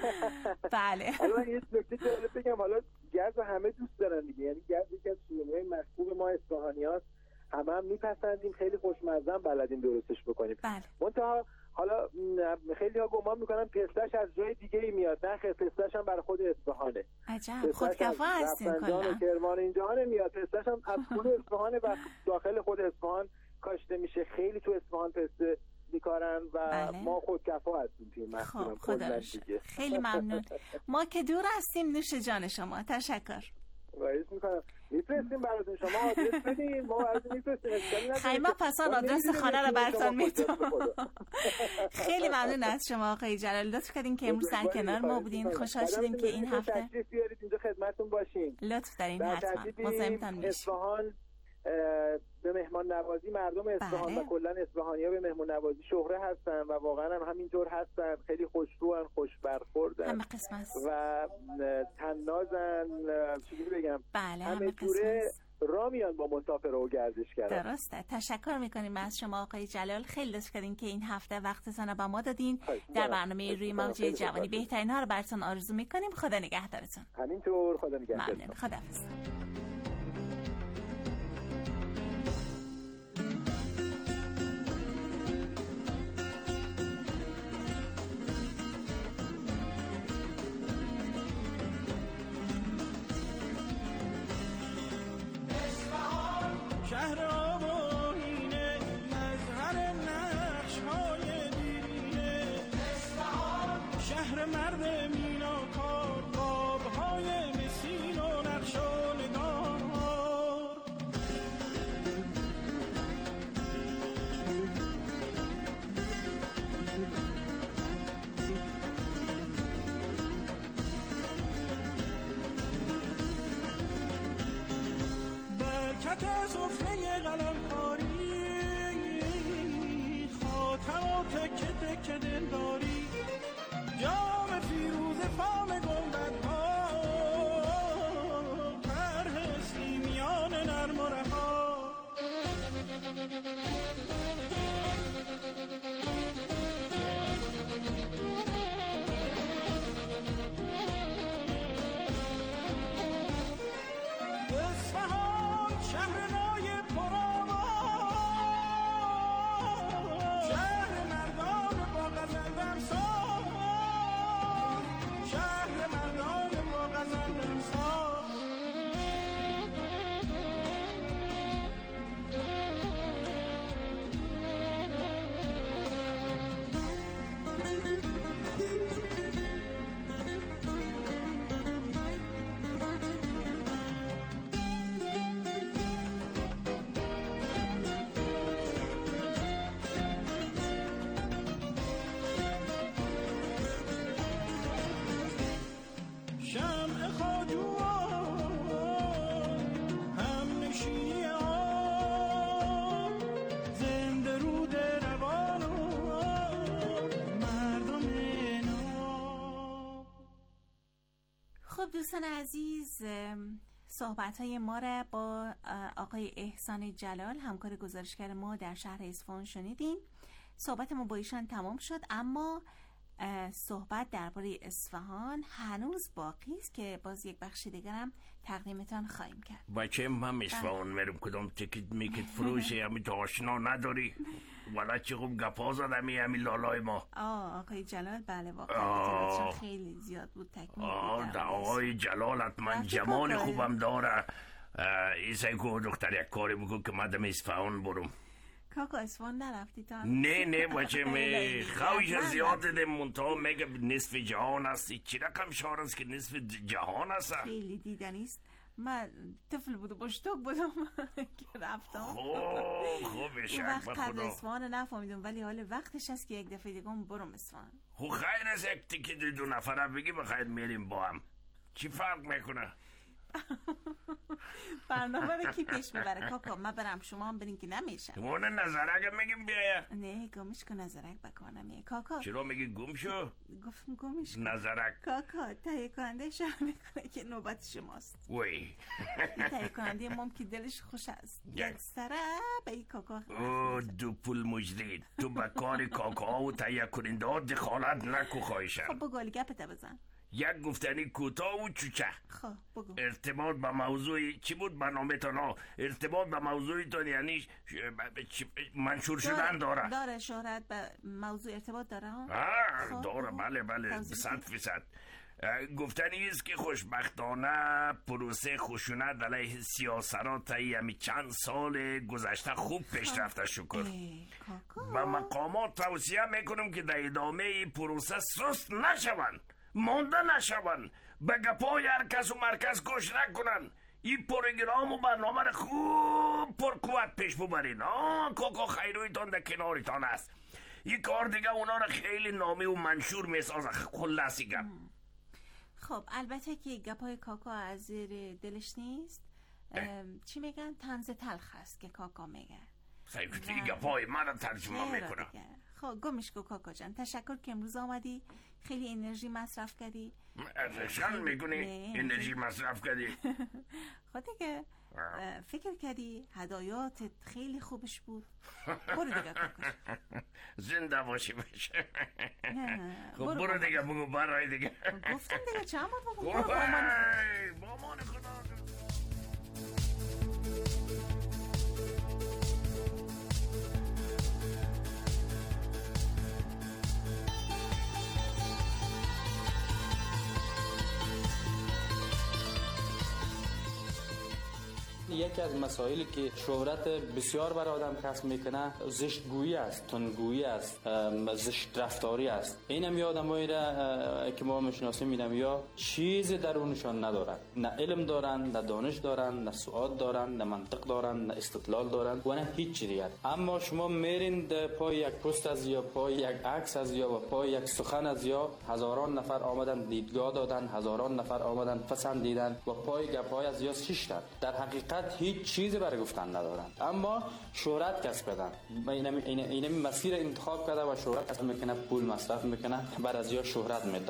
بله. حالا من یه نکته جالب بگم، حالا گز همه دوست دارن دیگه، یعنی گز یکی از شیرینی‌های محبوب ما اصفهانی‌هاست، هم میپسندیم، خیلی خوشمزه هم بلدیم درستش بکنیم. منتها حالا خیلی ها گمان میکنن پستش از جای دیگه ای میاد، نه خیلی پستش هم برای خود اصفهانه. عجب، خودکفا هستین کلا. کرمان اینجا نمیاد، پستش هم از خود اصفهانه و داخل خود اصفهان کاشته میشه، خیلی تو اصفهان پسته میکارن و ما خودکفا هستیم توی محصول. خب خدا خیلی ممنون. ما که دور هستیم نوش جان شما. تشکر. باعث میکنم میفرستیم براتون، شما آدرس بدین ما براتون میفرستیم. خیلی ما پسان آدرس خانه رو براتون میتونم. خیلی ممنون از شما آقای جلال، لطف کردین که امروز در کنار ما بودین. خوشحال شدیم که این هفته تشریف بیارید اینجا خدمتتون باشیم. لطف دارین، حتما مزاحمتون میشیم. اصفهان به مهمان نوازی، مردم اصفهان و کلا اصفهانی‌ها به مهمان نوازی شهره هستن و واقعا هم همینطور هستن. خیلی خوشروان، خوش برخوردن و طنازن، چیزی بگم همه جوره را میان با مسافر و گردشگران. درسته. تشکر میکنیم از شما آقای جلال، خیلی لطف کردین که این هفته وقتتون رو با ما دادین در برنامه روی موج جوانی. بهترین ها رو براتون آرزو میکنیم. خدا نگهدارتون. همینطور، خدا نگهدارتون. ممنون. خداحافظ. شهر آبانینه، مظهر نقش‌های دیرینه. شهر مرد میناکار، باب‌های مسین و نقش و نگار. برکت سفره قلمکاری، خاتم و تکه تکه دلداری. جام فیروز فام گنبدها، طرح سیمیان نرم و رها. اصفهان شهر نای پرآواز، شهر مردان با غزل دمساز، شهر مردان با غزل دمساز. شمع خواجوان، هم نشینی آن، زنده رود روان و مردم نو. خب دوستان عزیز، صحبت‌های ما را با آقای احسان جلال، همکار گزارشگر ما در شهر اصفهان شنیدیم. صحبت ما با ایشان تمام شد، اما صحبت درباره اصفهان هنوز باقی است که باز یک بخش دیگر هم تقدیمتان خواهیم کرد. بچه هم اصفهان میرم، کدام تیکت میکت فروشه همی تو آشنا نداری ولی چه خوب گپا زد همی لالای ما. آقای جلال بله واقعا خیلی زیاد بود تکمیل بود. آقای جلال حتما جمال خوبم داره. ایسای که دختر یک کاری بگو که مدام اصفهان برم. کاکا اصفهان نرفتی تا؟ نه بچه می خوش زیاد ده منطقه میگه نصف جهان هستی. چی رقم شهر است که نصف جهان هست؟ خیلی دیدنیست. من طفل بودم باشتوک بودم که رفتم. خوب شک وقت بخدا. قبل اصفهان نفهمیدم ولی حالا وقتش هست که یک دفعه دیگه برم اصفهان. خب خیر از یک تیکه دو نفره بگی بخیر میریم با هم. چی فرق میکنه؟ برنامه رو کی پیش میبره کاکا؟ من برم شما هم برین که نمیشه. مونه نظرک میگیم بیایه. نه گمش کن، نظرک بکنم کاکا. چرا میگی گم شو؟ گفتم گمش کن. نظرک کاکا تهیه کننده شما میکنه که نوبت شماست. وی تهیه کننده مام که دلش خوش است. یک سره به این کاکا. او دو پول مجدید تو با کار کاکا و تهیه کننده ها دخالت نکو خواهشم. خب بگو علی گپت بزن. یک گفتنی کوتاه و چوچه. خب بگو. ارتباط با موضوع چی بود برنامه تانا؟ ارتباط با موضوع تان یعنی منشور شدن داره شهرت به موضوع ارتباط داره ها؟ داره بله 100%. گفتنی است که خوشبختانه پروسه خشونت علیه سیاسات همی چند سال گذشته خوب پیش رفته شکر. و مقامات توصیه میکنم که در ادامه پروسه سست نشوند، مانده نشوند، به گپای هر کس و مرکز گوش نکنن. این پروگرام و برنامه را خوب پرقوت پیش ببرین. کاکا خیرویتان در کنارتان است. این کار دیگه اونا را خیلی نامی و منشور میسازه. خلاصی گپ. خب البته که گپای کاکا از زیر دلش نیست. چی میگن؟ طنز تلخ است که کاکا میگه. سیکتی گپای من را ترجمه میکنم. خب گمش کو کاکا جان، تشکر که امروز آمدی، خیلی انرژی مصرف کردی. افشان میکنی انرژی مصرف کردی. خود دیگه فکر کردی هدایاتت خیلی خوبش بود. برو دیگه کاکا زنده باشی بشه. خب برو دیگه بگو برای دیگه. گفتم دیگه چند بار بگو. با مان خدا. یکی از مسائلی که شهرت بسیار بر آدم کسب میکنه زشتگویی است، تندگویی است، زشت رفتاری است. اینم آدمایی را که ما میشناسیم اینم یا چیزی درونشان ندارن، نه علم دارن، نه دانش دارن، نه سواد دارن، نه منطق دارن، نه استدلال دارن و نه هیچ چیزی. اما شما میرین پای یک پست از یا پای یک عکس از یا و پای یک سخن از یا هزاران نفر آمدن دیدگاه دادن، هزاران نفر آمدن پسندیدن و پای گپای از یا شیشتن. در حقیقت هیچ چیزی برای گفتن ندارند، اما شهرت کسب کردن. این مسیر انتخاب کرده و شهرت کسب میکنه، پول مصرف میکنه، بعد از یا شهرت میده.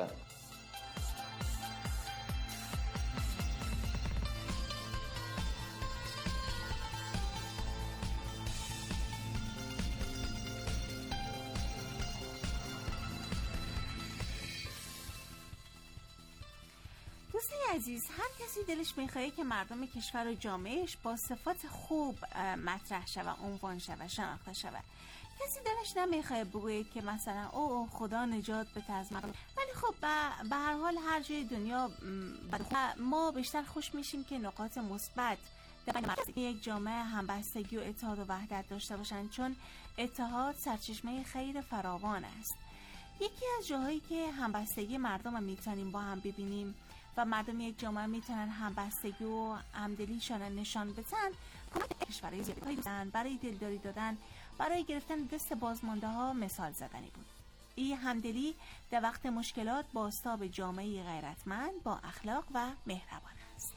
دوستای عزیز، هر کسی دلش میخواد که مردم کشور و جامعهش با صفات خوب مطرح شود، عنوان شود، شناخته شود. کسی دلش نمیخواد بگوید که مثلا او خدا نجات بده از مردم. ولی خب به هر حال هر جای دنیا ما بیشتر خوش میشیم که نقاط مثبت در یک جامعه همبستگی و اتحاد و وحدت داشته باشند، چون اتحاد سرچشمه خیر فراوان است. یکی از جاهایی که همبستگی مردم رو میتونیم با هم ببینیم و مردم یک جامعه میتونن همبستگی و همدلیشان نشان بدن، کمک کشورهای زیادی دادن، برای دلداری دادن، برای گرفتن دست بازمانده ها مثال زدنی بود. این همدلی در وقت مشکلات بازتاب جامعه غیرتمند با اخلاق و مهربان است.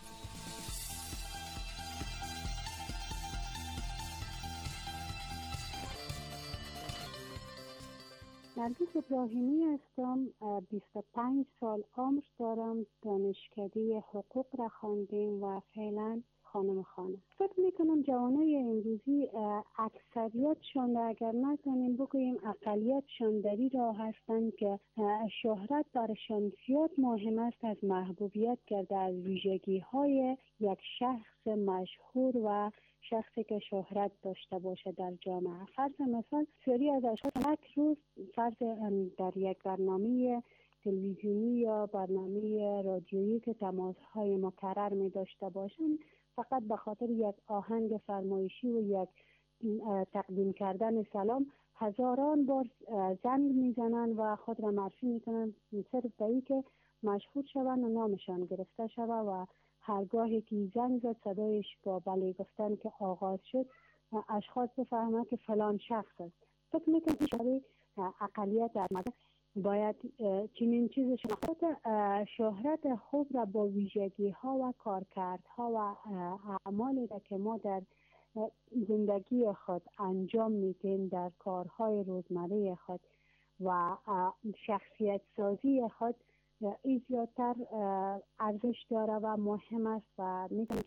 نرگس ابراهیمی هستم. 25 سال عمر دارم. دانشکده حقوق را خواندم و فعلا خانم خانه. فکر میکنم جوانای امروزی اکثریتشان اگر نتونیم بگوییم اقلیتشان در این راه هستند که شهرت برشان زیاد مهم است از محبوبیت کرده، از ویژگی های یک شخص مشهور و شخصی که شهرت داشته باشه در جامعه. فرض مثال سری از اشخاص یک روز فرض در یک برنامه تلویزیونی یا برنامه رادیویی که تماس‌های مکرر می داشته باشند، فقط به خاطر یک آهنگ فرمایشی و یک تقدیم کردن سلام هزاران بار زنگ میزنن و خود را معرفی میکنن، صرف به این که مشهور شوند و نامشان گرفته شود و هرگاهی که زنگ زد صدایش با بله گفتن که آغاز شد اشخاص بفهمند که فلان شخص است. فکر میکنم که شبیه اقلیت در مدرسه باید چنین چیز شهرت خوب را با ویژگی ها و کارکردها و اعمالی را که ما در زندگی خود انجام میدیم، در کارهای روزمره خود و شخصیت سازی خود، این زیادتر ارزش داره و مهم است و میتونم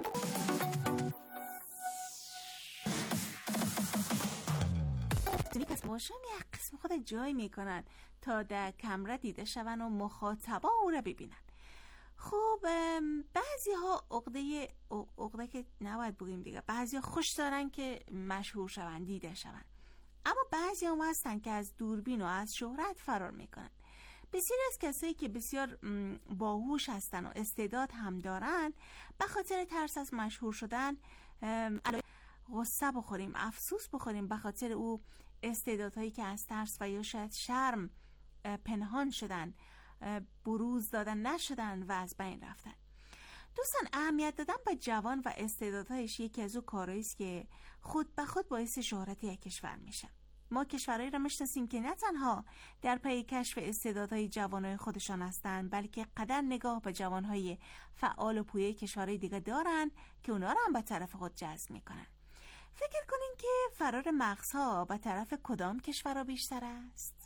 پس باشم یک قسم خود جای میکنن تا در کمره دیده شون و مخاطبا او را ببینن. خب بعضی ها عقده که نباید بگیم دیگه، بعضی ها خوش دارن که مشهور شون، دیده شون، اما بعضی هم هستن که از دوربین و از شهرت فرار میکنن. بسیاری از کسایی که بسیار باهوش هستن و استعداد هم دارن به خاطر ترس از مشهور شدن غصه بخوریم، افسوس بخوریم به خاطر او استعدادهایی که از ترس و یا شاید شرم پنهان شدن، بروز دادن نشدن و از بین رفتن. دوستان، اهمیت دادن به جوان و استعدادهایش یکی از او کارهایی است که خود به خود باعث شهرت یک کشور میشه. ما کشورهایی را میشناسیم که نه تنها در پی کشف استعدادهای جوانای خودشان هستند، بلکه قدر نگاه به جوانهای فعال و پویه کشورهای دیگه دارن که اونا را هم به طرف خود جذب میکنن. فکر کنین که فرار مغزها به طرف کدام کشورها بیشتر است؟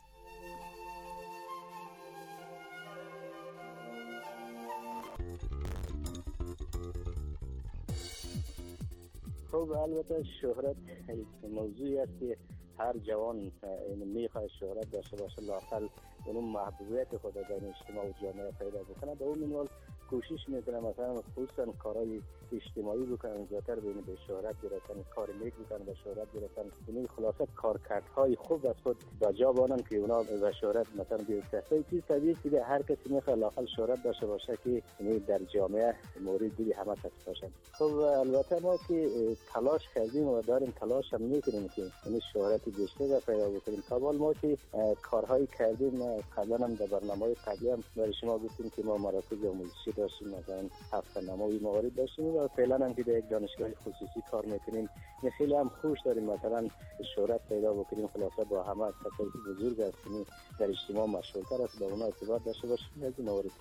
خب البته شهرت موضوعی است که هر جوان میخواد شهرت داشته باشه، لااقل اون محبوبیت خود در اجتماع و جامعه پیدا بکنه. به اون منوال کوشش میکنه مثلا خصوصا کارهای اجتماعی بکنن، زیادتر به شهرت برسن، کار نیک بکنن به شهرت برسن. یعنی خلاصه کارکردهای خوب از خود به جا بانن که اونا به شهرت مثلا بیفته. چیز طبیعی که هر کسی میخواد لااقل شهرت داشته باشه که یعنی در جامعه مورد دیدی همه کس باشن. خب البته ما که تلاش کردیم و داریم تلاش هم میکنیم که یعنی شهرت بیشتر پیدا بکنیم. تا حال ما که کارهای کردیم، قبلا هم در برنامه‌های قبلی هم برای شما گفتیم که ما مراکز آموزشی داشتیم، مثلا هفته نمایی موارد داشتیم و فعلا هم که در یک دانشگاه خصوصی کار میکنیم. یه خیلی هم خوش داریم مثلا شهرت پیدا بکنیم، خلاصه با همه کسایی که بزرگ هستیم در اجتماع مشهورتر است با اونا ارتباط داشته باشیم. از این موارد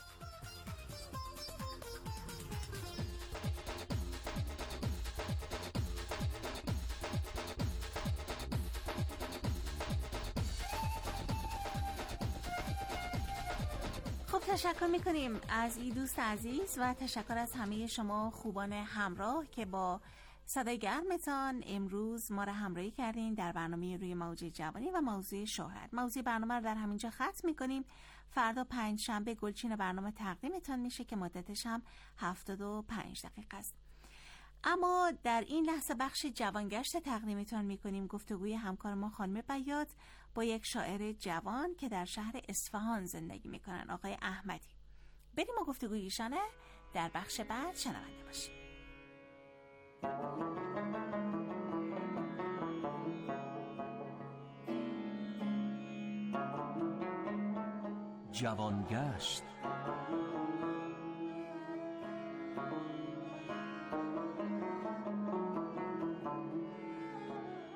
تشکر میکنیم از این دوست عزیز و تشکر از همه شما خوبان همراه که با صدای گرمتان امروز ما را همراهی کردین در برنامه روی موج جوانی و موضوع شهرت. موضوع برنامه رو در همینجا ختم میکنیم. فردا 5 شنبه گلچین برنامه تقدیمتان میشه که مدتش هم 75 دقیقه است. اما در این لحظه بخش جوانگشت تقدیمتان میکنیم گفتگوی همکار ما خانم بیات با یک شاعر جوان که در شهر اصفهان زندگی میکنن، آقای احمدی. بریم و گفتگوی ایشانه در بخش بعد شنونده باشیم. جوانگشت